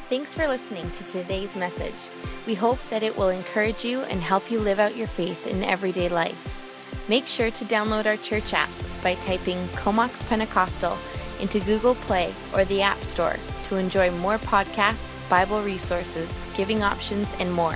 Thanks for listening to today's message. We hope that it will encourage you and help you live out your faith in everyday life. Make sure to download our church app by typing Comox Pentecostal into Google Play or the App Store to enjoy more podcasts, Bible resources, giving options, and more.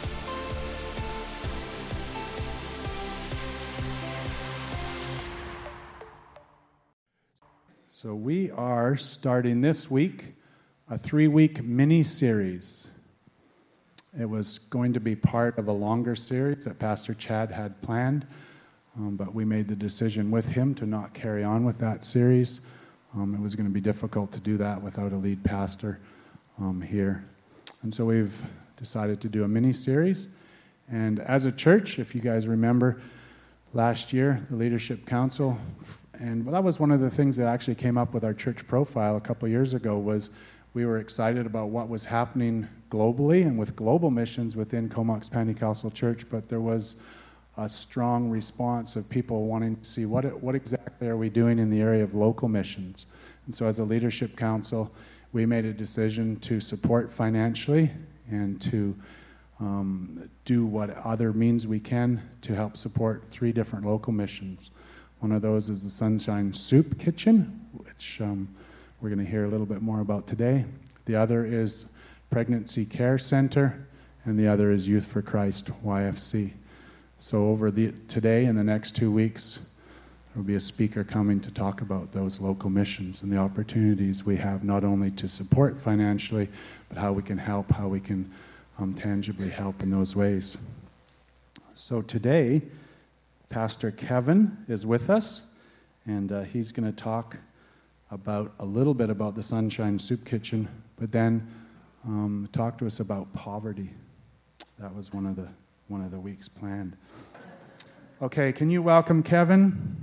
So we are starting this week a 3-week mini-series. It was going to be part of a longer series that Pastor Chad had planned, but we made the decision with him to not carry on with that series. It was going to be difficult to do that without a lead pastor here. And so we've decided to do a mini-series. And as a church, if you guys remember, last year, the Leadership Council, and that was one of the things that actually came up with our church profile a couple years ago, was we were excited about what was happening globally and with global missions within Comox Pentecostal Church, but there was a strong response of people wanting to see what exactly are we doing in the area of local missions. And so as a Leadership Council, we made a decision to support financially and to do what other means we can to help support 3 different local missions. One of those is the Sunshine Soup Kitchen, which we're going to hear a little bit more about today. The other is Pregnancy Care Center, and the other is Youth for Christ, YFC. So today and the next 2 weeks, there will be a speaker coming to talk about those local missions and the opportunities we have not only to support financially, but how we can help, how we can tangibly help in those ways. So today, Pastor Kevin is with us, and he's going to talk a little bit about the Sunshine Soup Kitchen, but then talk to us about poverty. That was one of the weeks planned. Okay, can you welcome Kevin?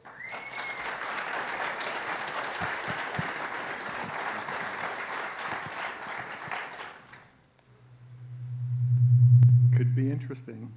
Could be interesting.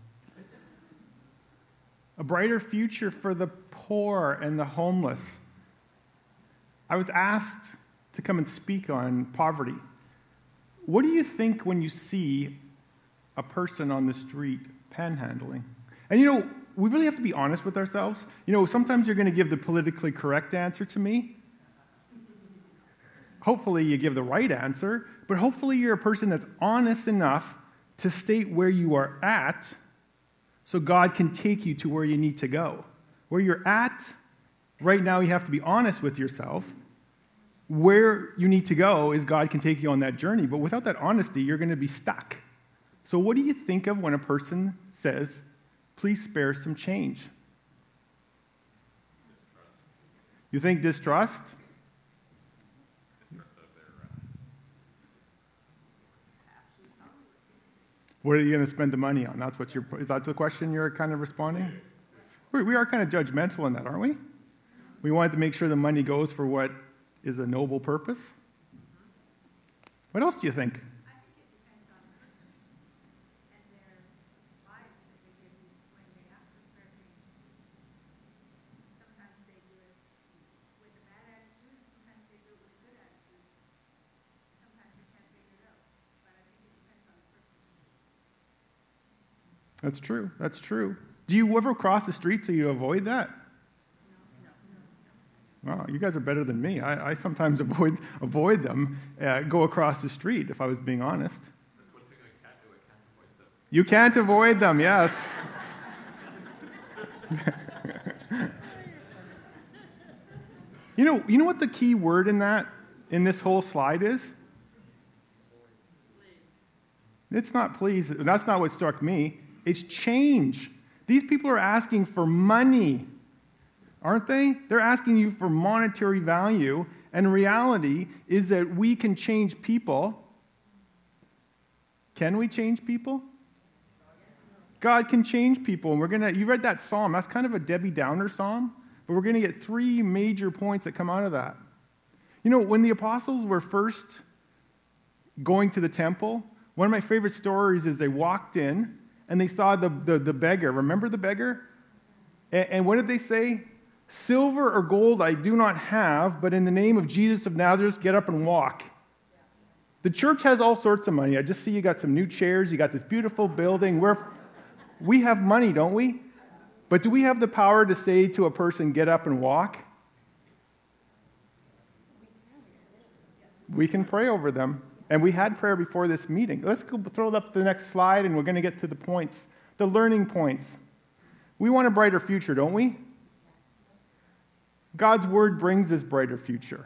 A brighter future for the poor and the homeless. I was asked to come and speak on poverty. What do you think when you see a person on the street panhandling? And we really have to be honest with ourselves. Sometimes you're going to give the politically correct answer to me. Hopefully you give the right answer, but hopefully you're a person that's honest enough to state where you are at so God can take you to where you need to go. Where you're at, right now you have to be honest with yourself. Where you need to go is God can take you on that journey, but without that honesty, you're going to be stuck. So what do you think of when a person says, please spare some change? You think distrust? What are you going to spend the money on? Is that the question you're kind of responding? We are kind of judgmental in that, aren't we? We want to make sure the money goes for what is a noble purpose. What else do you think? I think it depends on the person and their lives that they give you when they ask for spare change. Sometimes they do it with a bad attitude, and sometimes they do it with a good attitude. Sometimes you can't figure it out, but I think it depends on the person. That's true. That's true. Do you ever cross the street so you avoid that? Wow, you guys are better than me. I sometimes avoid them, go across the street, if I was being honest. That's one thing I can't do. I can't avoid them. You can't avoid them, yes. You know what the key word in this whole slide is? It's not please. That's not what struck me. It's change. These people are asking for money. Aren't they? They're asking you for monetary value, and reality is that we can change people. Can we change people? God can change people, and you read that psalm. That's kind of a Debbie Downer psalm, but we're going to get 3 major points that come out of that. When the apostles were first going to the temple, one of my favorite stories is they walked in, and they saw the beggar. Remember the beggar? And what did they say? Silver or gold I do not have, but in the name of Jesus of Nazareth, get up and walk. The church has all sorts of money. I just see you got some new chairs. You got this beautiful building. We have money, don't we? But do we have the power to say to a person, get up and walk? We can pray over them. And we had prayer before this meeting. Let's go throw up the next slide, and we're going to get to the points, the learning points. We want a brighter future, don't we? God's word brings this brighter future.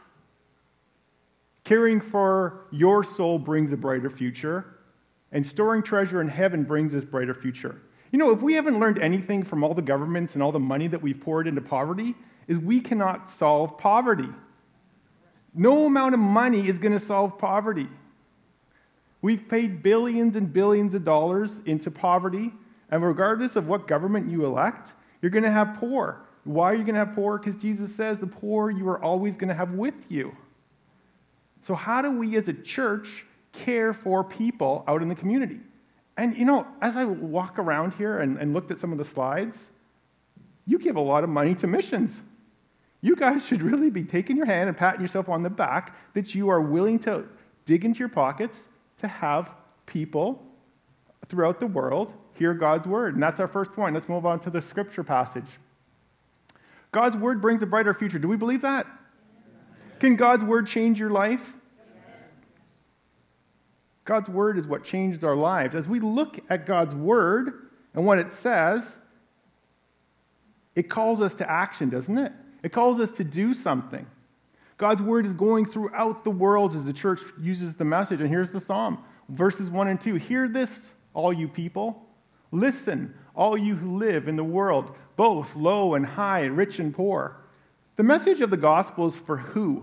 Caring for your soul brings a brighter future, and storing treasure in heaven brings this brighter future. You know, if we haven't learned anything from all the governments and all the money that we've poured into poverty, is we cannot solve poverty. No amount of money is going to solve poverty. We've paid billions and billions of dollars into poverty, and regardless of what government you elect, you're going to have poor. Why are you going to have poor? Because Jesus says the poor you are always going to have with you. So how do we as a church care for people out in the community? And you know, as I walk around here and looked at some of the slides, you give a lot of money to missions. You guys should really be taking your hand and patting yourself on the back that you are willing to dig into your pockets to have people throughout the world hear God's word. And that's our first point. Let's move on to the scripture passage. God's word brings a brighter future. Do we believe that? Can God's word change your life? God's word is what changes our lives. As we look at God's word and what it says, it calls us to action, doesn't it? It calls us to do something. God's word is going throughout the world as the church uses the message. And here's the psalm, verses 1 and 2. Hear this, all you people. Listen, all you who live in the world, both low and high, rich and poor. The message of the gospel is for who?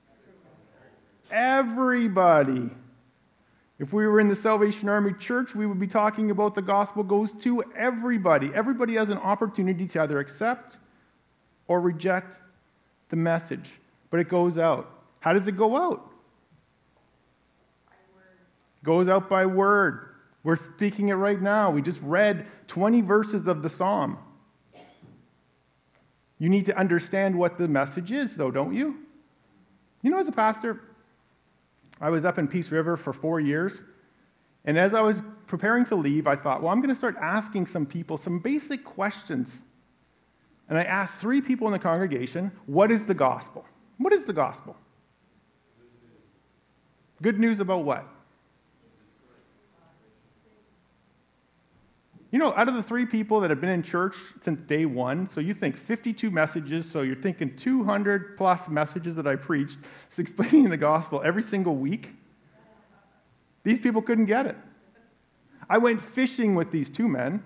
Everybody. If we were in the Salvation Army Church, we would be talking about the gospel goes to everybody. Everybody has an opportunity to either accept or reject the message. But it goes out. How does it go out? By word. It goes out by word. We're speaking it right now. We just read 20 verses of the psalm. You need to understand what the message is, though, don't you? You know, as a pastor, I was up in Peace River for 4 years, and as I was preparing to leave, I thought, well, I'm going to start asking some people some basic questions. And I asked 3 people in the congregation, what is the gospel? What is the gospel? Good news about what? You know, out of the 3 people that have been in church since day 1, so you think 52 messages, so you're thinking 200 plus messages that I preached, it's explaining the gospel every single week. These people couldn't get it. I went fishing with these 2 men.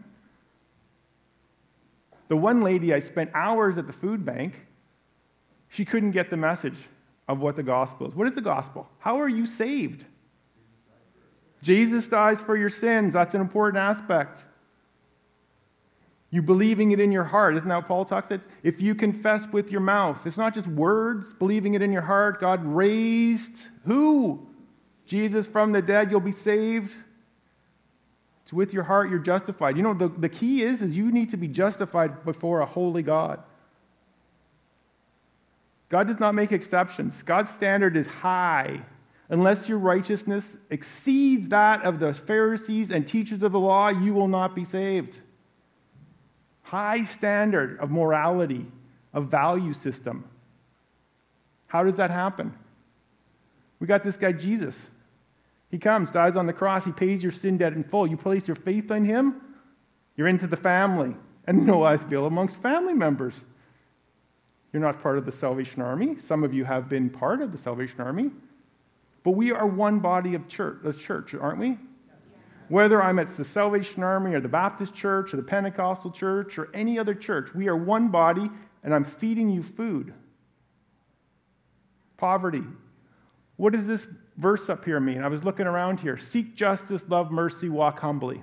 The one lady, I spent hours at the food bank. She couldn't get the message of what the gospel is. What is the gospel? How are you saved? Jesus dies for your sins. That's an important aspect. You believing it in your heart. Isn't that what Paul talks about? If you confess with your mouth. It's not just words, believing it in your heart. God raised who? Jesus from the dead. You'll be saved. It's with your heart you're justified. You know, the key is you need to be justified before a holy God. God does not make exceptions. God's standard is high. Unless your righteousness exceeds that of the Pharisees and teachers of the law, you will not be saved. High standard of morality, of value system. How does that happen? We got this guy, Jesus. He comes, dies on the cross, he pays your sin debt in full. You place your faith in him, you're into the family. And no life bill amongst family members. You're not part of the Salvation Army. Some of you have been part of the Salvation Army. But we are one body of church, aren't we? Whether I'm at the Salvation Army or the Baptist church or the Pentecostal church or any other church, we are one body, and I'm feeding you food. Poverty. What does this verse up here mean? I was looking around here. Seek justice, love mercy, walk humbly.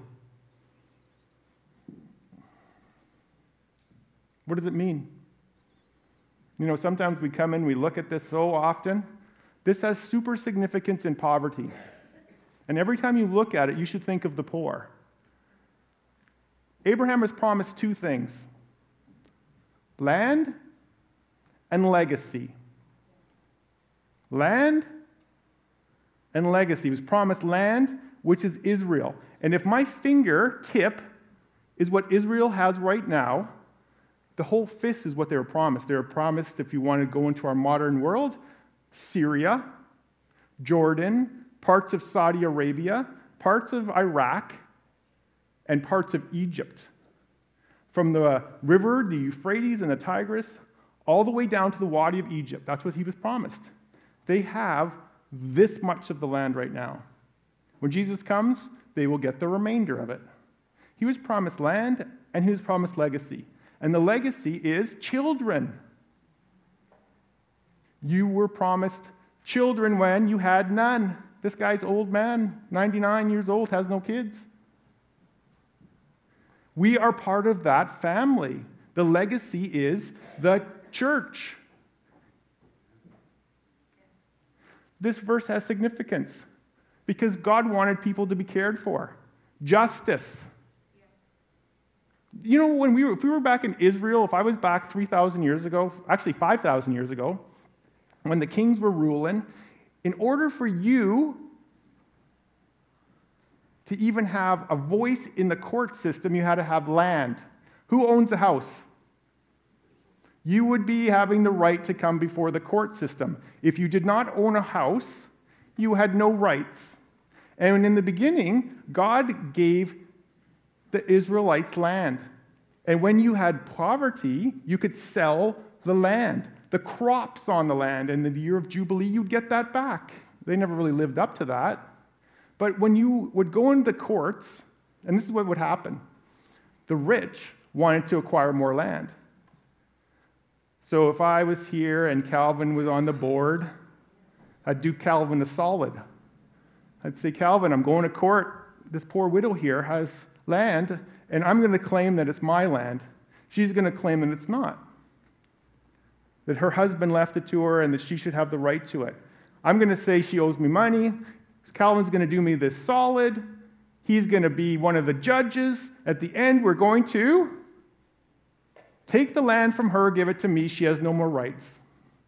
What does it mean? You know, sometimes we come in, we look at this so often. This has super significance in poverty. And every time you look at it, you should think of the poor. Abraham was promised 2 things: land and legacy. Land and legacy. He was promised land, which is Israel. And if my fingertip is what Israel has right now, the whole fist is what they were promised. They were promised, if you want to go into our modern world, Syria, Jordan, parts of Saudi Arabia, parts of Iraq, and parts of Egypt. From the river, the Euphrates and the Tigris, all the way down to the Wadi of Egypt. That's what he was promised. They have this much of the land right now. When Jesus comes, they will get the remainder of it. He was promised land, and he was promised legacy. And the legacy is children. You were promised children when you had none. This guy's old man, 99 years old, has no kids. We are part of that family. The legacy is the church. This verse has significance because God wanted people to be cared for. Justice. You know, if we were back in Israel, if I was back 3,000 years ago, actually 5,000 years ago, when the kings were ruling, in order for you to even have a voice in the court system, you had to have land. Who owns a house? You would be having the right to come before the court system. If you did not own a house, you had no rights. And in the beginning, God gave the Israelites land. And when you had poverty, you could sell the land, the crops on the land. And in the year of Jubilee, you'd get that back. They never really lived up to that. But when you would go into the courts, and this is what would happen, the rich wanted to acquire more land. So if I was here and Calvin was on the board, I'd do Calvin a solid. I'd say, Calvin, I'm going to court. This poor widow here has land, and I'm going to claim that it's my land. She's going to claim that it's not. That her husband left it to her and that she should have the right to it. I'm going to say she owes me money. Calvin's going to do me this solid. He's going to be one of the judges. At the end, we're going to take the land from her, give it to me. She has no more rights.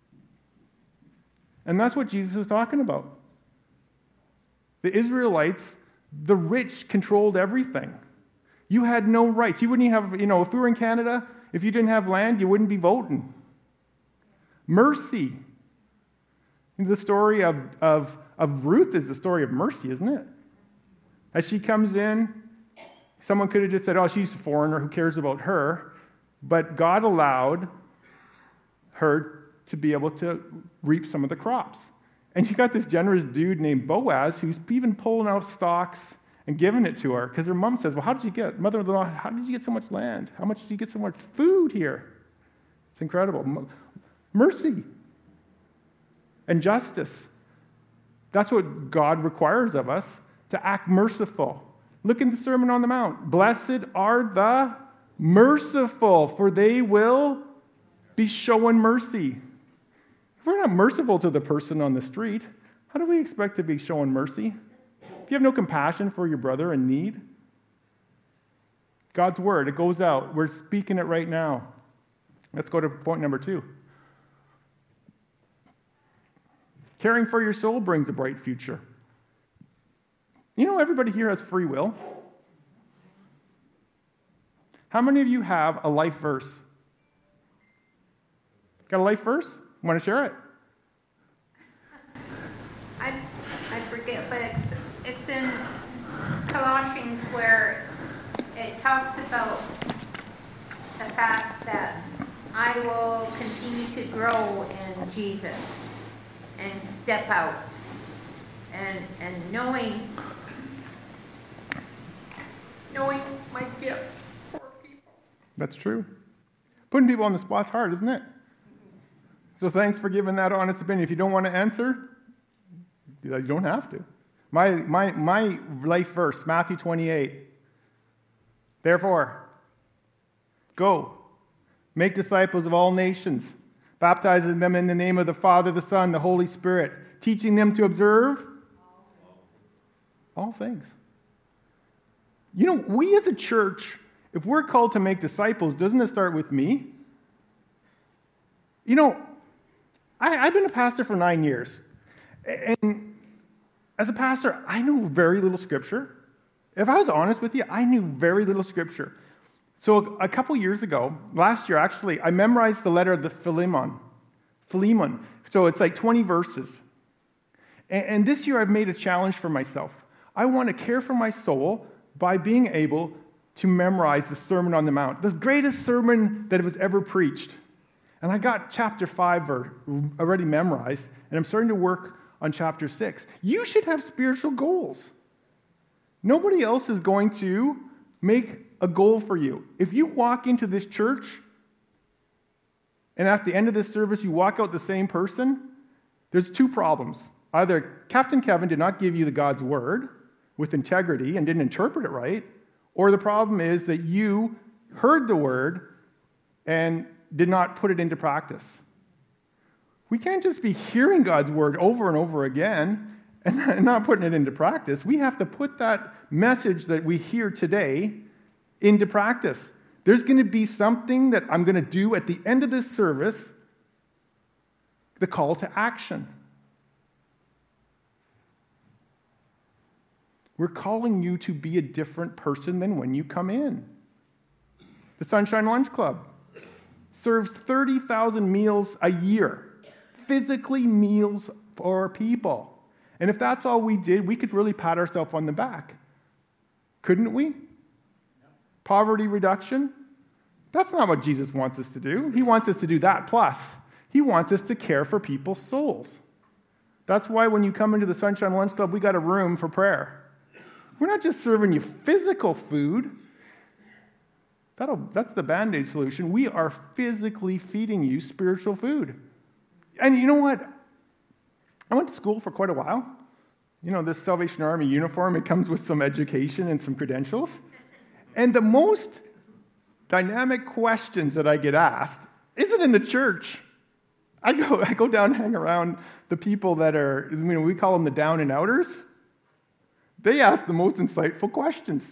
And that's what Jesus is talking about. The Israelites, the rich controlled everything. You had no rights. You wouldn't even have, if we were in Canada, if you didn't have land, you wouldn't be voting. Mercy. The story of Ruth is the story of mercy, isn't it? As she comes in, someone could have just said, oh, she's a foreigner, who cares about her? But God allowed her to be able to reap some of the crops. And you got this generous dude named Boaz who's even pulling out stalks and giving it to her because her mom says, well, mother-in-law, how did you get so much land? How much did you get so much food here? It's incredible. Mercy and justice. That's what God requires of us, to act merciful. Look in the Sermon on the Mount. Blessed are the merciful, for they will be shown mercy. If we're not merciful to the person on the street, how do we expect to be shown mercy? If you have no compassion for your brother in need, God's word, it goes out. We're speaking it right now. Let's go to point number 2. Caring for your soul brings a bright future. Everybody here has free will. How many of you have a life verse? Got a life verse? Want to share it? I forget, but it's in Colossians where it talks about the fact that I will continue to grow in Jesus and step out and knowing my gifts for people. That's true. Putting people on the spot's hard, isn't it? So thanks for giving that honest opinion. If you don't want to answer, you don't have to. My life verse, Matthew 28. Therefore, go, make disciples of all nations, baptizing them in the name of the Father, the Son, the Holy Spirit, teaching them to observe all things. We as a church, if we're called to make disciples, doesn't it start with me? I've been a pastor for 9 years. And As a pastor, I knew very little Scripture. If I was honest with you, I knew very little Scripture. So a couple years ago, last year actually, I memorized the letter of the Philemon. So it's like 20 verses. And this year I've made a challenge for myself. I want to care for my soul by being able to memorize the Sermon on the Mount, the greatest sermon that was ever preached. And I got chapter 5 already memorized, and I'm starting to work on chapter 6. You should have spiritual goals. Nobody else is going to make a goal for you. If you walk into this church, and at the end of this service you walk out the same person, there's two problems. Either Captain Kevin did not give you the God's word with integrity and didn't interpret it right, or the problem is that you heard the word and did not put it into practice. We can't just be hearing God's word over and over again and not putting it into practice. We have to put that message that we hear today into practice. There's going to be something that I'm going to do at the end of this service, the call to action. We're calling you to be a different person than when you come in. The Sunshine Lunch Club serves 30,000 meals a year, physically meals for people. And if that's all we did, we could really pat ourselves on the back. Couldn't we? Poverty reduction? That's not what Jesus wants us to do. He wants us to do that plus. He wants us to care for people's souls. That's why when you come into the Sunshine Lunch Club, we got a room for prayer. We're not just serving you physical food. That's the Band-Aid solution. We are physically feeding you spiritual food. And you know what? I went to school for quite a while. You know, this Salvation Army uniform, it comes with some education and some credentials. And the most dynamic questions that I get asked isn't in the church. I go down and hang around the people that are, we call them the down and outers. They ask the most insightful questions.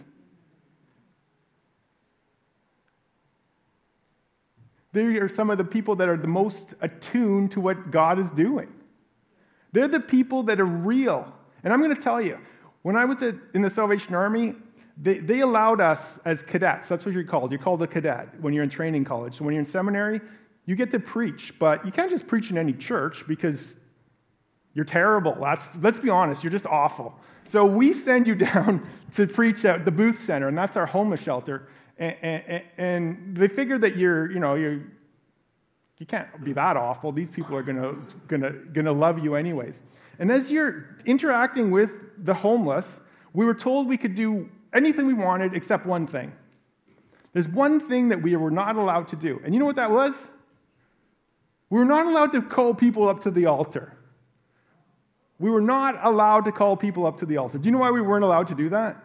They are some of the people that are the most attuned to what God is doing. They're the people that are real. And I'm going to tell you, when I was in the Salvation Army, they allowed us as cadets. That's what you're called. You're called a cadet when you're in training college. So when you're in seminary, you get to preach, but you can't just preach in any church because you're terrible. Let's be honest, you're just awful. So we send you down to preach at the Booth Center, and that's our homeless shelter. And they figure that you can't be that awful. These people are gonna love you anyways. And as you're interacting with the homeless, we were told we could do anything we wanted except one thing. There's one thing that we were not allowed to do. And you know what that was? We were not allowed to call people up to the altar. We were not allowed to call people up to the altar. Do you know why we weren't allowed to do that?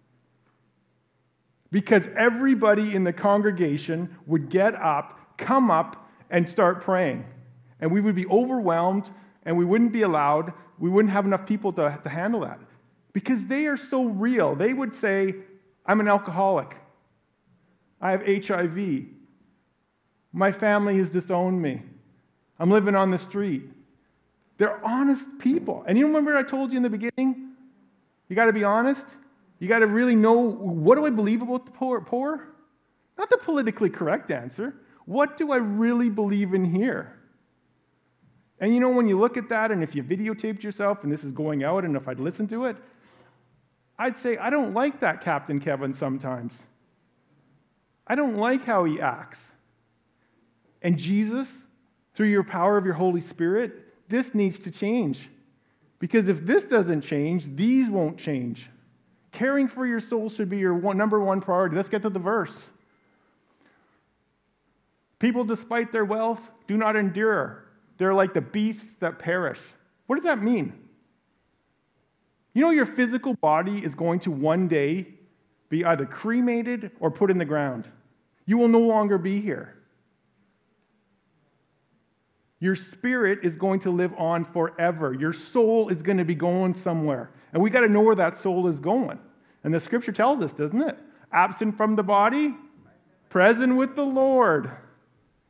Because everybody in the congregation would get up, come up, and start praying. And we would be overwhelmed, and we wouldn't be allowed, we wouldn't have enough people to handle that. Because they are so real. They would say, I'm an alcoholic. I have HIV. My family has disowned me. I'm living on the street. They're honest people. And you remember I told you in the beginning? You got to be honest. You got to really know, what do I believe about the poor? Not the politically correct answer. What do I really believe in here? And you know, when you look at that, and if you videotaped yourself, and this is going out, and if I'd listen to it, I'd say, I don't like that Captain Kevin sometimes. I don't like how he acts. And Jesus, through your power of your Holy Spirit, this needs to change. Because if this doesn't change, these won't change. Caring for your soul should be your number one priority. Let's get to the verse. People, despite their wealth, do not endure. They're like the beasts that perish. What does that mean? You know, your physical body is going to one day be either cremated or put in the ground. You will no longer be here. Your spirit is going to live on forever. Your soul is going to be going somewhere. And we got to know where that soul is going. And the scripture tells us, doesn't it? Absent from the body, present with the Lord.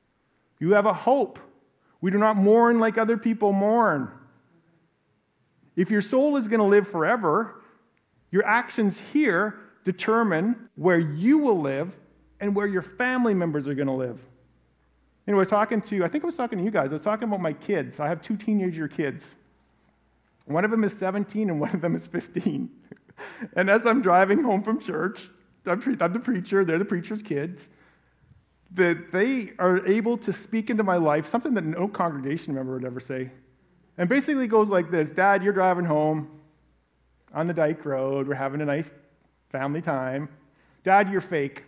You have a hope. We do not mourn like other people mourn. If your soul is going to live forever, your actions here determine where you will live and where your family members are going to live. I was talking to you guys. I was talking about my kids. I have 2 teenager kids. One of them is 17 and one of them is 15. And as I'm driving home from church, I'm the preacher, they're the preacher's kids, that they are able to speak into my life, something that no congregation member would ever say. And basically it goes like this: Dad, you're driving home on the Dyke Road. We're having a nice family time. Dad, you're fake.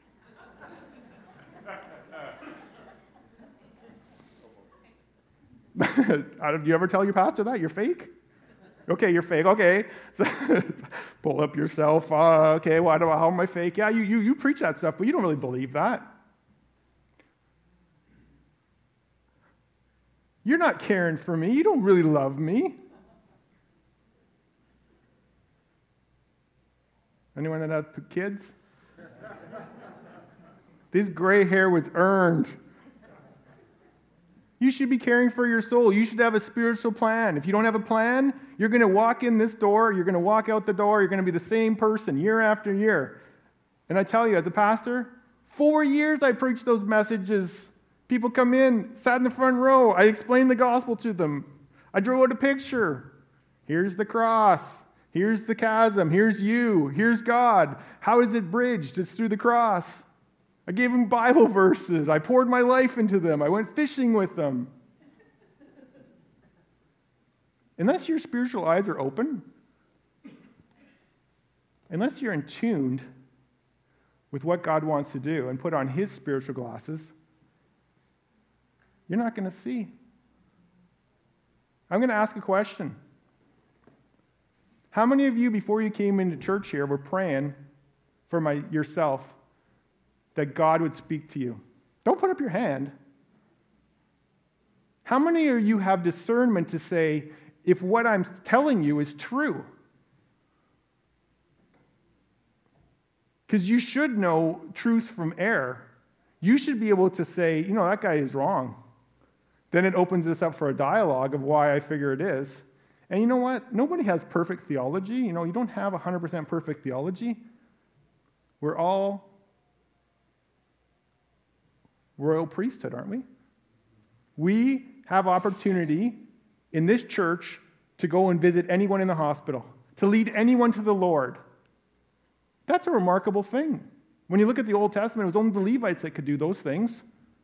Do you ever tell your pastor that? You're fake? Okay, you're fake. Okay. So, pull up yourself. Okay, how am I fake? Yeah, you preach that stuff, but you don't really believe that. You're not caring for me. You don't really love me. Anyone that has kids? This gray hair was earned. You should be caring for your soul. You should have a spiritual plan. If you don't have a plan, you're going to walk in this door, you're going to walk out the door, you're going to be the same person year after year. And I tell you, as a pastor, 4 years I preached those messages. People come in, sat in the front row. I explained the gospel to them. I drew out a picture. Here's the cross. Here's the chasm. Here's you. Here's God. How is it bridged? It's through the cross. I gave them Bible verses. I poured my life into them. I went fishing with them. Unless your spiritual eyes are open, unless you're in tune with what God wants to do and put on His spiritual glasses, you're not going to see. I'm going to ask a question. How many of you, before you came into church here, were praying for yourself that God would speak to you? Don't put up your hand. How many of you have discernment to say, if what I'm telling you is true? Because you should know truth from error. You should be able to say, that guy is wrong. Then it opens us up for a dialogue of why I figure it is. And you know what? Nobody has perfect theology. You don't have 100% perfect theology. We're all royal priesthood, aren't we? We have opportunity in this church to go and visit anyone in the hospital, to lead anyone to the Lord. That's a remarkable thing. When you look at the Old Testament, it was only the Levites that could do those things.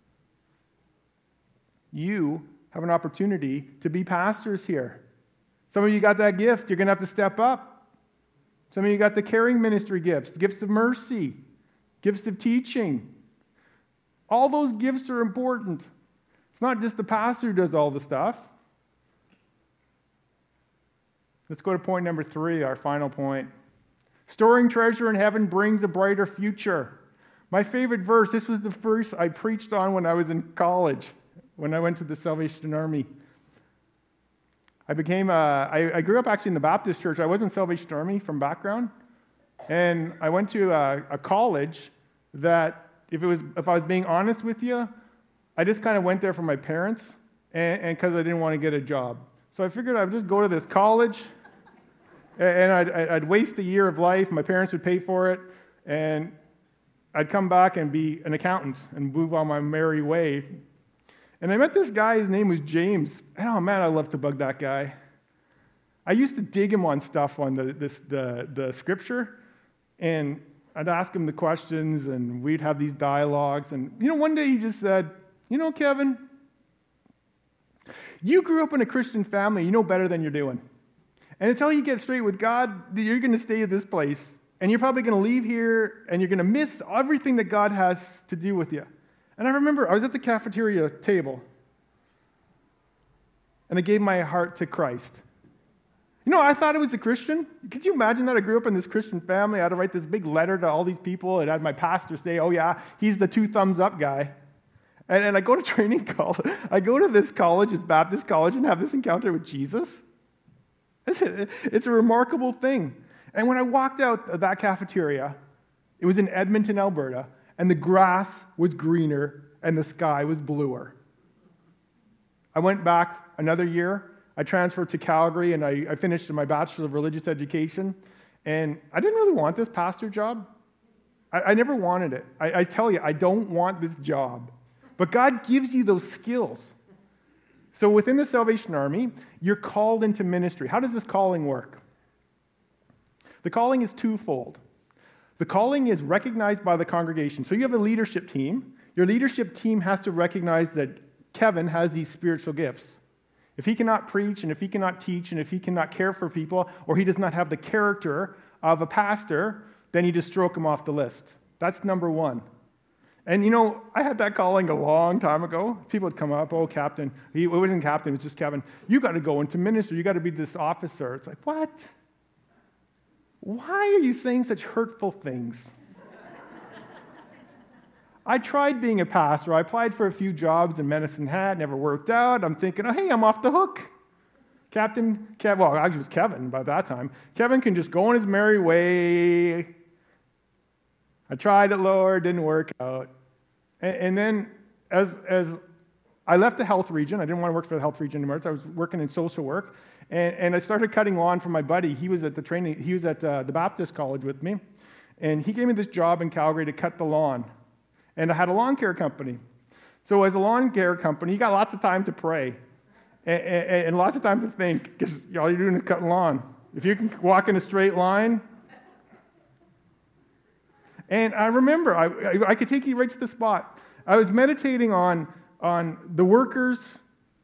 You have an opportunity to be pastors here. Some of you got that gift. You're going to have to step up. Some of you got the caring ministry gifts, the gifts of mercy, gifts of teaching. All those gifts are important. It's not just the pastor who does all the stuff. Let's go to point number 3, our final point. Storing treasure in heaven brings a brighter future. My favorite verse, this was the verse I preached on when I was in college, when I went to the Salvation Army. I grew up actually in the Baptist church. I was in Salvation Army from background. And I went to a college that, if I was being honest with you, I just kind of went there for my parents and because I didn't want to get a job. So I figured I'd just go to this college and I'd waste a year of life. My parents would pay for it. And I'd come back and be an accountant and move on my merry way. And I met this guy, his name was James. And oh man, I love to bug that guy. I used to dig him on stuff on the scripture, and I'd ask him the questions, and we'd have these dialogues. And one day he just said, Kevin, you grew up in a Christian family, you know better than you're doing. And until you get straight with God, you're going to stay at this place, and you're probably going to leave here, and you're going to miss everything that God has to do with you. And I remember I was at the cafeteria table, and I gave my heart to Christ. I thought I was a Christian. Could you imagine that? I grew up in this Christian family. I had to write this big letter to all these people, and I had my pastor say, oh yeah, he's the 2 thumbs up guy. And I go to training college. I go to this college, this Baptist college, and have this encounter with Jesus. It's a remarkable thing. And when I walked out of that cafeteria, it was in Edmonton, Alberta, and the grass was greener and the sky was bluer. I went back another year. I transferred to Calgary, and I finished my Bachelor of Religious Education. And I didn't really want this pastor job. I never wanted it. I tell you, I don't want this job. But God gives you those skills. So within the Salvation Army, you're called into ministry. How does this calling work? The calling is twofold. The calling is recognized by the congregation. So you have a leadership team. Your leadership team has to recognize that Kevin has these spiritual gifts. If he cannot preach, and if he cannot teach, and if he cannot care for people, or he does not have the character of a pastor, then you just stroke him off the list. That's number one. And I had that calling a long time ago. People would come up, oh, Captain. It wasn't Captain, it was just Kevin. You got to go into ministry. You got to be this officer. It's like, what? Why are you saying such hurtful things? I tried being a pastor. I applied for a few jobs in Medicine Hat, never worked out. I'm thinking, oh, hey, I'm off the hook. Captain Kevin, well, actually it was Kevin by that time. Kevin can just go on his merry way. I tried it, Lord, didn't work out. And then as I left the health region, I didn't want to work for the health region anymore, so I was working in social work, and I started cutting lawn for my buddy. He was at the Baptist College with me, and he gave me this job in Calgary to cut the lawn. And I had a lawn care company. So as a lawn care company, you got lots of time to pray and lots of time to think, because all you're doing is cutting lawn. If you can walk in a straight line. And I remember, I could take you right to the spot. I was meditating on the workers.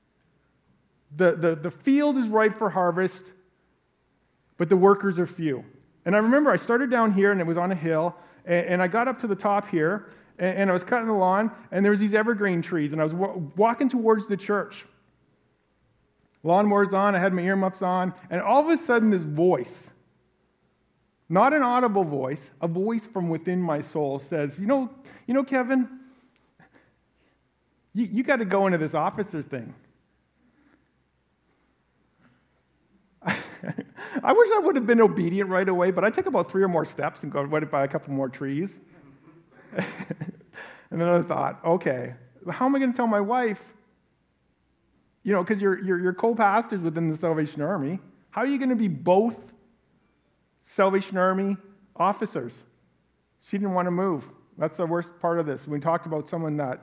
The field is ripe for harvest, but the workers are few. And I remember I started down here, and it was on a hill, and I got up to the top here, and I was cutting the lawn, and there was these evergreen trees, and I was walking towards the church. Lawnmower's on, I had my earmuffs on, and all of a sudden this voice, not an audible voice, a voice from within my soul says, you know, Kevin, you got to go into this officer thing. I wish I would have been obedient right away, but I took about 3 or more steps and went to buy a couple more trees. And then I thought, okay, how am I going to tell my wife? Because you're co-pastors within the Salvation Army. How are you going to be both Salvation Army officers? She didn't want to move. That's the worst part of this. We talked about someone that,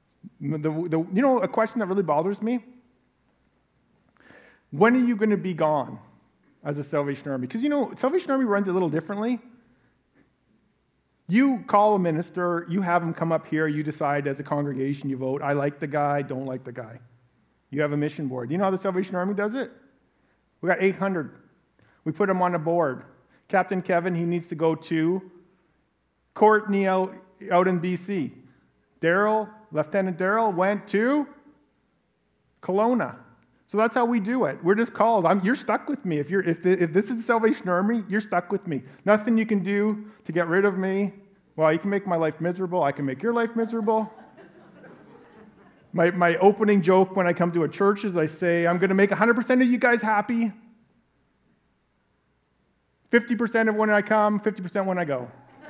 a question that really bothers me. When are you going to be gone as a Salvation Army? Because, Salvation Army runs a little differently. You call a minister, you have him come up here, you decide as a congregation, you vote, I like the guy, don't like the guy. You have a mission board. You know how the Salvation Army does it? We got 800. We put them on a board. Captain Kevin, he needs to go to Courtney out in BC. Lieutenant Daryl went to Kelowna. So that's how we do it. We're just called. You're stuck with me. If this is the Salvation Army, you're stuck with me. Nothing you can do to get rid of me. Well, you can make my life miserable. I can make your life miserable. My opening joke when I come to a church is I say, I'm going to make 100% of you guys happy. 50% of when I come, 50% when I go.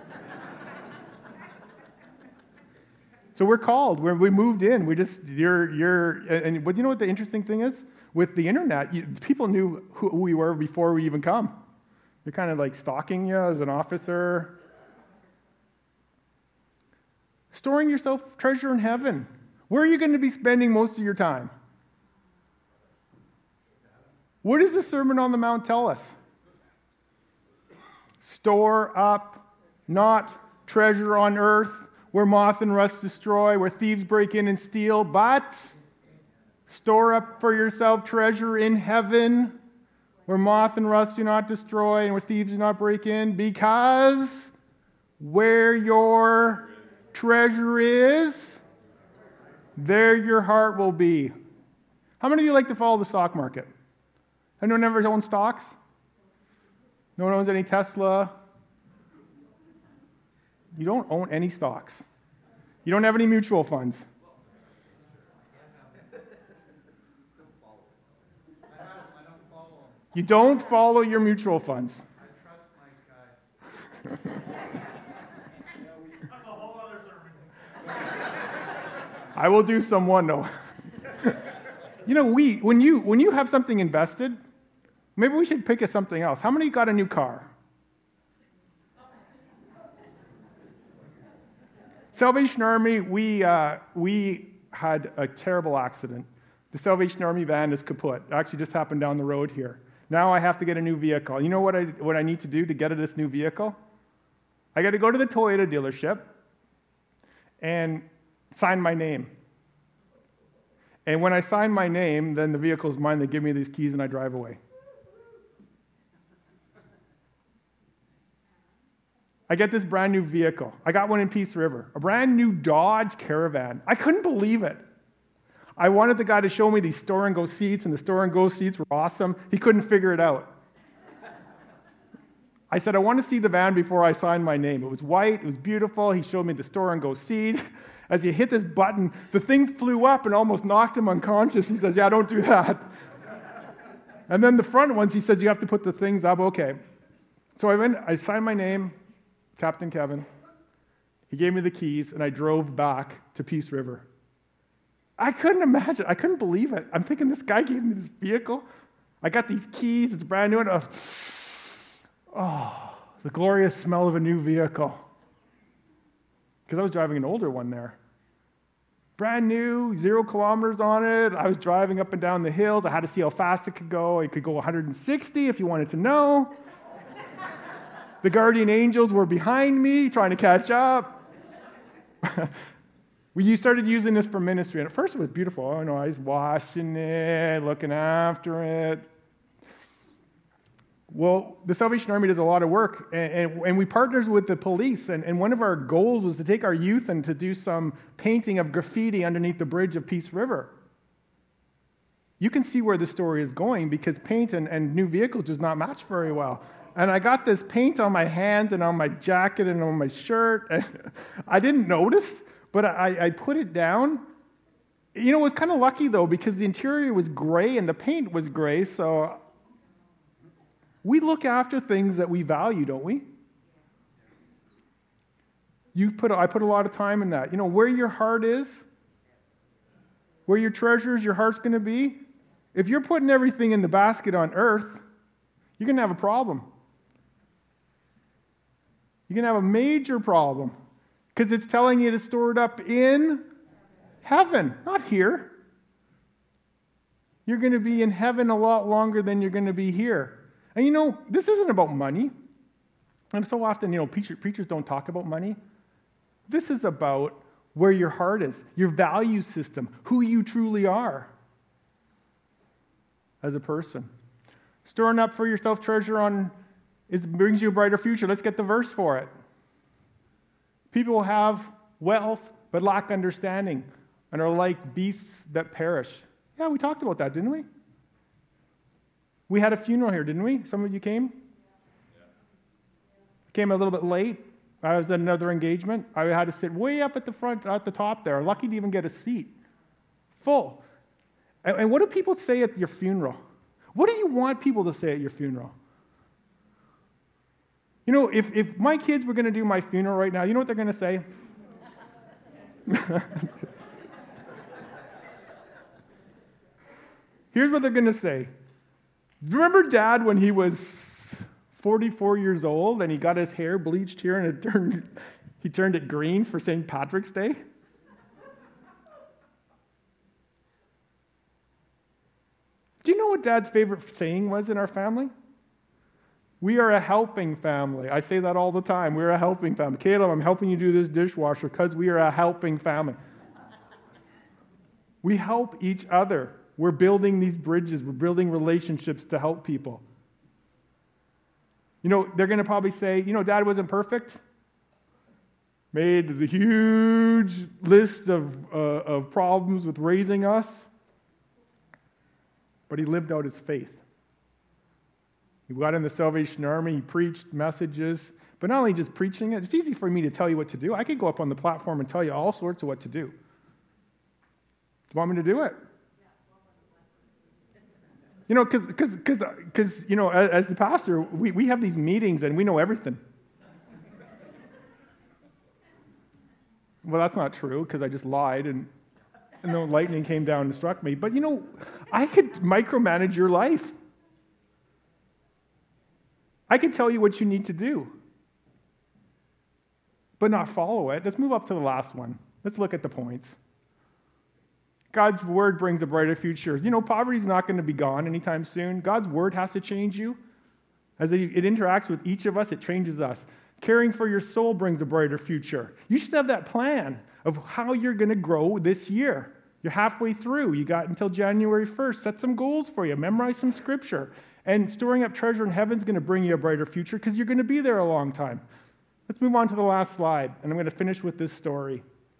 So we're called. We moved in. But you know what the interesting thing is? With the internet, people knew who we were before we even come. They're kind of like stalking you as an officer. Storing yourself treasure in heaven. Where are you going to be spending most of your time? What does the Sermon on the Mount tell us? Store up, not treasure on earth, where moth and rust destroy, where thieves break in and steal, but store up for yourself treasure in heaven, where moth and rust do not destroy, and where thieves do not break in, because where your treasure is, there your heart will be. How many of you like to follow the stock market? Anyone ever own stocks? No one owns any Tesla? You don't own any stocks. You don't have any mutual funds. You don't follow your mutual funds. I trust my guy. That's a whole other sermon. I will do someone, though. You know, when you have something invested, maybe we should pick something else. How many got a new car? Salvation Army, we had a terrible accident. The Salvation Army van is kaput. It actually just happened down the road here. Now I have to get a new vehicle. You know what I need to do to get this new vehicle? I got to go to the Toyota dealership and sign my name. And when I sign my name, then the vehicle's mine. They give me these keys and I drive away. I get this brand new vehicle. I got one in Peace River, a brand new Dodge Caravan. I couldn't believe it. I wanted the guy to show me these store-and-go seats, and the store-and-go seats were awesome. He couldn't figure it out. I said, I want to see the van before I sign my name. It was white. It was beautiful. He showed me the store-and-go seat. As he hit this button, the thing flew up and almost knocked him unconscious. He says, yeah, don't do that. And then the front ones, he says, you have to put the things up. Okay. So I signed my name, Captain Kevin. He gave me the keys, and I drove back to Peace River. I couldn't imagine. I couldn't believe it. I'm thinking, this guy gave me this vehicle. I got these keys. It's brand new. And the glorious smell of a new vehicle. Because I was driving an older one there. Brand new, 0 kilometers on it. I was driving up and down the hills. I had to see how fast it could go. It could go 160 if you wanted to know. The guardian angels were behind me trying to catch up. We started using this for ministry, and at first it was beautiful. Oh, no, I was washing it, looking after it. Well, the Salvation Army does a lot of work, and we partners with the police, and one of our goals was to take our youth and to do some painting of graffiti underneath the bridge of Peace River. You can see where the story is going, because paint and new vehicles does not match very well. And I got this paint on my hands and on my jacket and on my shirt, and I didn't notice, but I put it down. You know, it was kind of lucky, though, because the interior was gray and the paint was gray, so we look after things that we value, don't we? I put a lot of time in that. You know, where your heart is, where your treasure is, your heart's going to be. If you're putting everything in the basket on earth, you're going to have a problem. You're going to have a major problem because it's telling you to store it up in heaven, not here. You're going to be in heaven a lot longer than you're going to be here. And you know, this isn't about money. And so often, you know, preachers don't talk about money. This is about where your heart is, your value system, who you truly are as a person. Storing up for yourself treasure it brings you a brighter future. Let's get the verse for it. People have wealth but lack understanding and are like beasts that perish. Yeah, we talked about that, didn't we? We had a funeral here, didn't we? Some of you came? Yeah. Came a little bit late. I was at another engagement. I had to sit way up at the front, at the top there. Lucky to even get a seat. Full. And what do people say at your funeral? What do you want people to say at your funeral? You know, if my kids were going to do my funeral right now, you know what they're going to say? Here's what they're going to say. Remember Dad when he was 44 years old and he got his hair bleached here and he turned it green for St. Patrick's Day? Do you know what Dad's favorite saying was in our family? We are a helping family. I say that all the time. We're a helping family. Caleb, I'm helping you do this dishwasher because we are a helping family. We help each other. We're building these bridges. We're building relationships to help people. You know, they're going to probably say, you know, Dad wasn't perfect. Made the huge list of problems with raising us. But he lived out his faith. He got in the Salvation Army, he preached messages, but not only just preaching it, it's easy for me to tell you what to do. I could go up on the platform and tell you all sorts of what to do. Do you want me to do it? You know, because you know, as the pastor, we have these meetings and we know everything. Well, that's not true, because I just lied. and the lightning came down and struck me. But I could micromanage your life. I could tell you what you need to do, but not follow it. Let's move up to the last one. Let's look at the points. God's word brings a brighter future. Poverty's not going to be gone anytime soon. God's word has to change you. As it interacts with each of us, it changes us. Caring for your soul brings a brighter future. You should have that plan of how you're going to grow this year. You're halfway through. You got until January 1st. Set some goals for you. Memorize some scripture. And storing up treasure in heaven is going to bring you a brighter future because you're going to be there a long time. Let's move on to the last slide, and I'm going to finish with this story.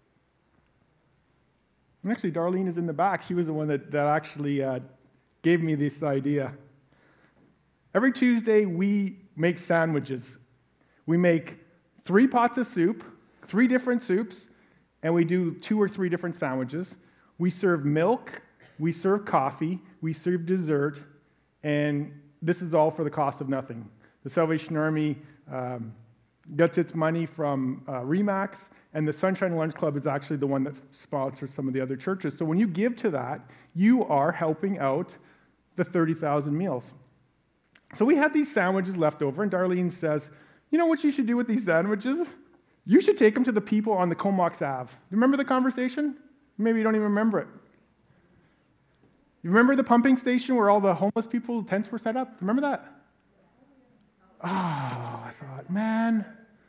And actually, Darlene is in the back. She was the one that actually gave me this idea. Every Tuesday, we make sandwiches. We make 3 pots of soup, 3 different soups, and we do 2 or 3 different sandwiches. We serve milk, we serve coffee, we serve dessert, and this is all for the cost of nothing. The Salvation Army gets its money from Remax, and the Sunshine Lunch Club is actually the one that sponsors some of the other churches. So when you give to that, you are helping out the 30,000 meals. So we had these sandwiches left over, and Darlene says, you know what you should do with these sandwiches? You should take them to the people on the Comox Ave. Remember the conversation? Maybe you don't even remember it. You remember the pumping station where all the homeless people, tents were set up? Remember that? Oh, I thought, man.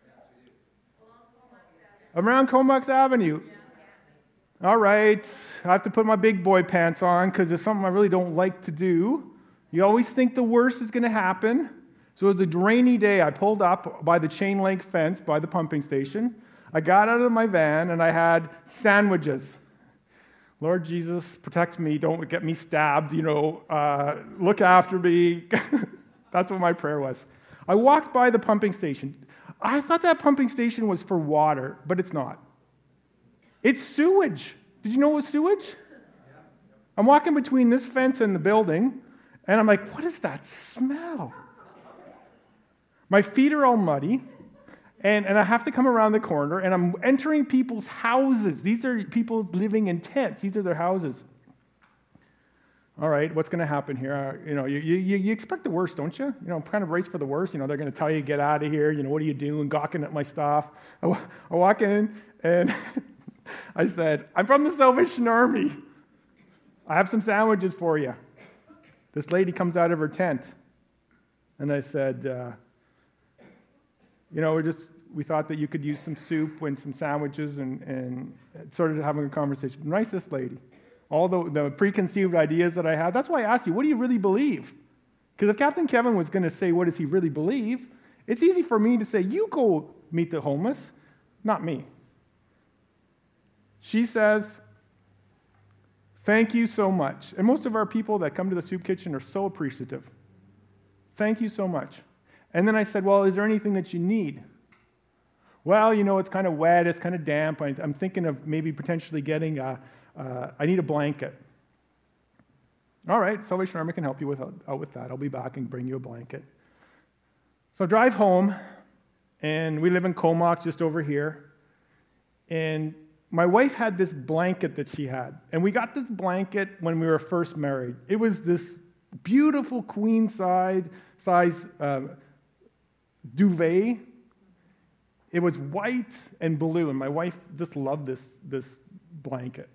Around Comox Avenue. All right, I have to put my big boy pants on because it's something I really don't like to do. You always think the worst is going to happen. So it was a rainy day. I pulled up by the chain link fence by the pumping station. I got out of my van and I had sandwiches. Lord Jesus, protect me. Don't get me stabbed. Look after me. That's what my prayer was. I walked by the pumping station. I thought that pumping station was for water, but it's not. It's sewage. Did you know it was sewage? I'm walking between this fence and the building, and I'm like, what is that smell? My feet are all muddy, and I have to come around the corner, and I'm entering people's houses. These are people living in tents. These are their houses. All right, what's going to happen here? You expect the worst, don't you? Kind of brace for the worst. They're going to tell you, get out of here. What are you doing? Gawking at my stuff. I walk in, and I said, I'm from the Salvation Army. I have some sandwiches for you. This lady comes out of her tent, and I said, we thought that you could use some soup and some sandwiches, and started having a conversation. The nicest lady. All the preconceived ideas that I had. That's why I asked you, what do you really believe? Because if Captain Kevin was going to say, what does he really believe? It's easy for me to say, you go meet the homeless, not me. She says, thank you so much. And most of our people that come to the soup kitchen are so appreciative. Thank you so much. And then I said, well, is there anything that you need? Well, it's kind of wet, it's kind of damp. I'm thinking of maybe potentially getting I need a blanket. All right, Salvation Army can help you out with that. I'll be back and bring you a blanket. So I drive home, and we live in Comox, just over here. And my wife had this blanket that she had. And we got this blanket when we were first married. It was this beautiful queen size duvet. It was white and blue, and my wife just loved this blanket.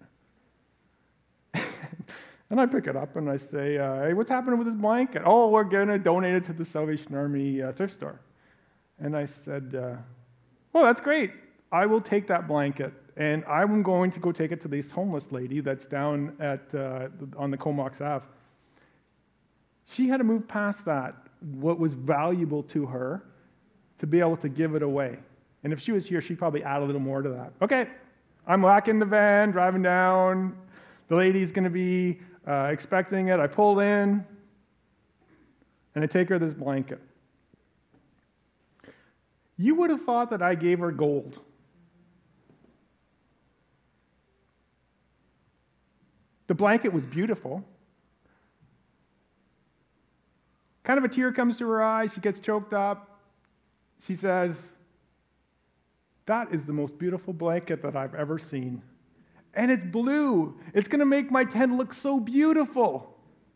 And I pick it up and I say, hey, what's happening with this blanket? Oh, we're going to donate it to the Salvation Army thrift store. And I said, well, that's great. I will take that blanket, and I'm going to go take it to this homeless lady that's down on the Comox Ave. She had to move past that, what was valuable to her, to be able to give it away. And if she was here, she'd probably add a little more to that. Okay, I'm back in the van, driving down. The lady's going to be expecting it. I pull in, and I take her this blanket. You would have thought that I gave her gold. The blanket was beautiful. Kind of a tear comes to her eye. She gets choked up. She says, that is the most beautiful blanket that I've ever seen. and it's blue. It's going to make my tent look so beautiful.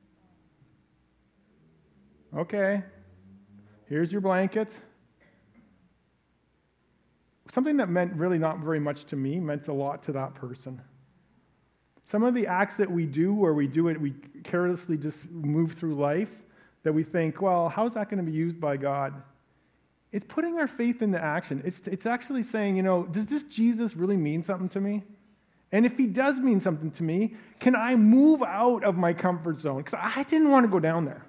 Okay, here's your blanket. Something that meant really not very much to me meant a lot to that person. Some of the acts that we do, where we carelessly just move through life, that we think, well, how's that going to be used by God? It's putting our faith into action. It's actually saying, does this Jesus really mean something to me? And if he does mean something to me, can I move out of my comfort zone? Because I didn't want to go down there.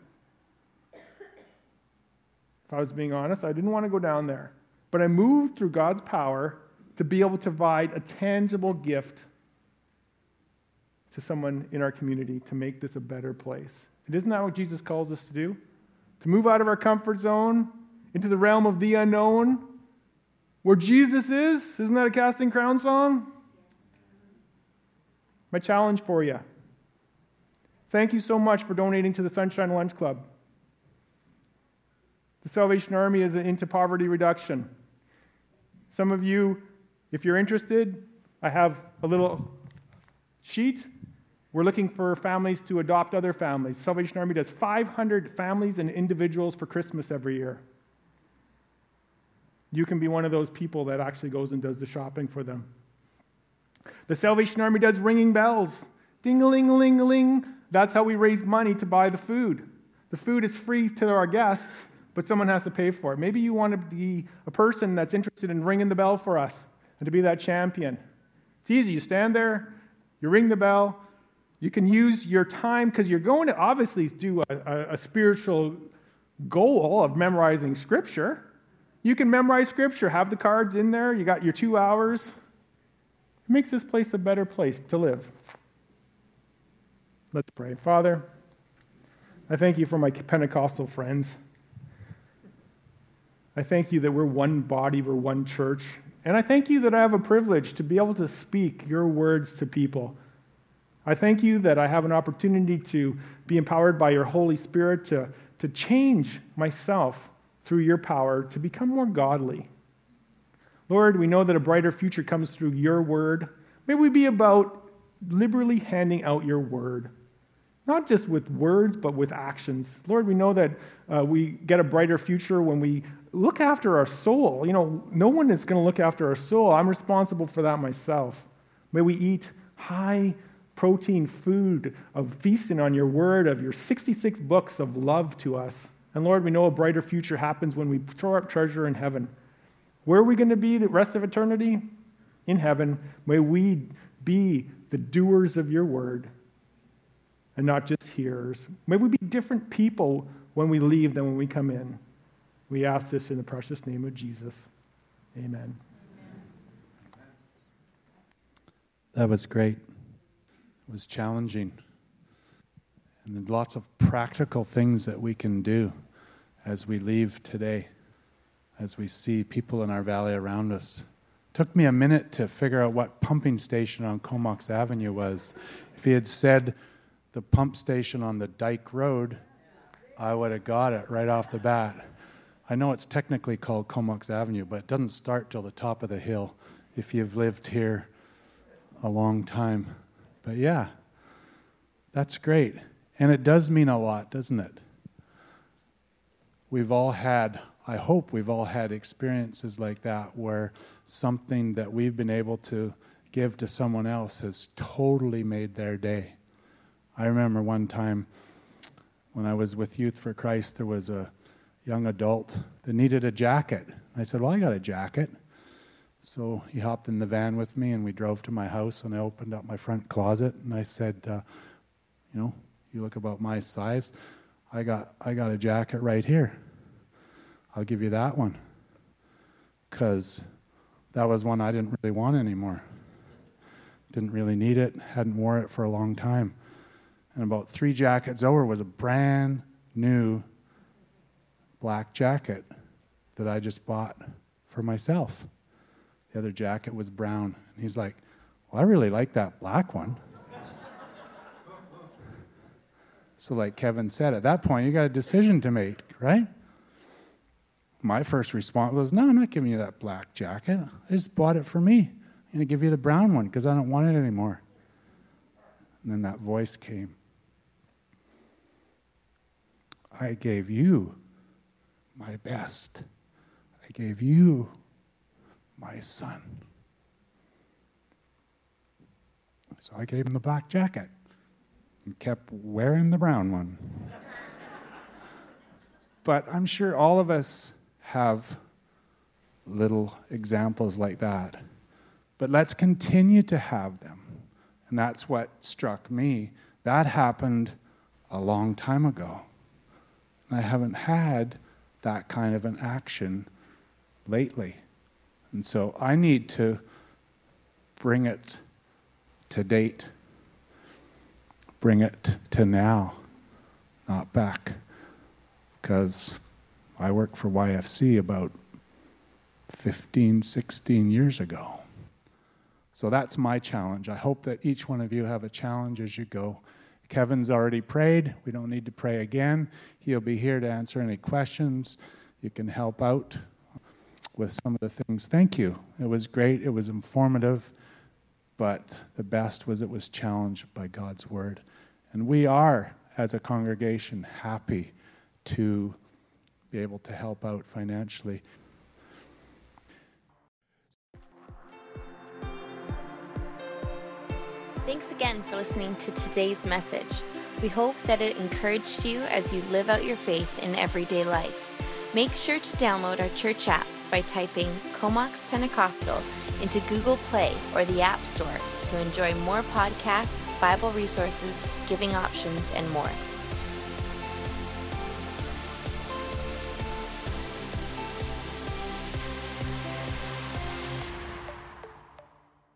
If I was being honest, I didn't want to go down there. But I moved through God's power to be able to provide a tangible gift to someone in our community to make this a better place. And isn't that what Jesus calls us to do? To move out of our comfort zone into the realm of the unknown, where Jesus is. Isn't that a Casting Crowns song? My challenge for you. Thank you so much for donating to the Sunshine Lunch Club. The Salvation Army is into poverty reduction. Some of you, if you're interested, I have a little sheet. We're looking for families to adopt other families. Salvation Army does 500 families and individuals for Christmas every year. You can be one of those people that actually goes and does the shopping for them. The Salvation Army does ringing bells. Ding-a-ling-a-ling-a-ling. That's how we raise money to buy the food. The food is free to our guests, but someone has to pay for it. Maybe you want to be a person that's interested in ringing the bell for us and to be that champion. It's easy. You stand there, you ring the bell. You can use your time because you're going to obviously do a spiritual goal of memorizing Scripture. You can memorize Scripture, have the cards in there, you got your 2 hours. It makes this place a better place to live. Let's pray. Father, I thank you for my Pentecostal friends. I thank you that we're one body, we're one church. And I thank you that I have a privilege to be able to speak your words to people. I thank you that I have an opportunity to be empowered by your Holy Spirit to change myself through your power to become more godly. Lord, we know that a brighter future comes through your word. May we be about liberally handing out your word, not just with words, but with actions. Lord, we know that we get a brighter future when we look after our soul. No one is going to look after our soul. I'm responsible for that myself. May we eat high protein food of feasting on your word, of your 66 books of love to us. And Lord, we know a brighter future happens when we store up treasure in heaven. Where are we going to be the rest of eternity? In heaven. May we be the doers of your word and not just hearers. May we be different people when we leave than when we come in. We ask this in the precious name of Jesus. Amen. That was great. It was challenging. And there's lots of practical things that we can do as we leave today, as we see people in our valley around us. It took me a minute to figure out what pumping station on Comox Avenue was. If he had said the pump station on the Dyke Road, I would have got it right off the bat. I know it's technically called Comox Avenue, but it doesn't start till the top of the hill if you've lived here a long time. But yeah, that's great. And it does mean a lot, doesn't it? I hope we've all had experiences like that where something that we've been able to give to someone else has totally made their day. I remember one time when I was with Youth for Christ, there was a young adult that needed a jacket. I said, well, I got a jacket. So he hopped in the van with me and we drove to my house and I opened up my front closet and I said, you look about my size. I got a jacket right here. I'll give you that one. Because that was one I didn't really want anymore. Didn't really need it. Hadn't wore it for a long time. And about 3 jackets over was a brand new black jacket that I just bought for myself. The other jacket was brown. And he's like, well, I really like that black one. So like Kevin said, at that point, you got a decision to make, right? My first response was, no, I'm not giving you that black jacket. I just bought it for me. I'm going to give you the brown one because I don't want it anymore. And then that voice came. I gave you my best. I gave you my son. So I gave him the black jacket and kept wearing the brown one. But I'm sure all of us have little examples like that. But let's continue to have them. And that's what struck me. That happened a long time ago. And I haven't had that kind of an action lately. And so I need to bring it to date. Bring it to now, not back. Because I worked for YFC about 15, 16 years ago. So that's my challenge. I hope that each one of you have a challenge as you go. Kevin's already prayed. We don't need to pray again. He'll be here to answer any questions. You can help out with some of the things. Thank you. It was great. It was informative. But the best was it was challenged by God's word. And we are, as a congregation, happy to be able to help out financially. Thanks again for listening to today's message. We hope that it encouraged you as you live out your faith in everyday life. Make sure to download our church app by typing Comox Pentecostal into Google Play or the App Store to enjoy more podcasts, Bible resources, giving options, and more.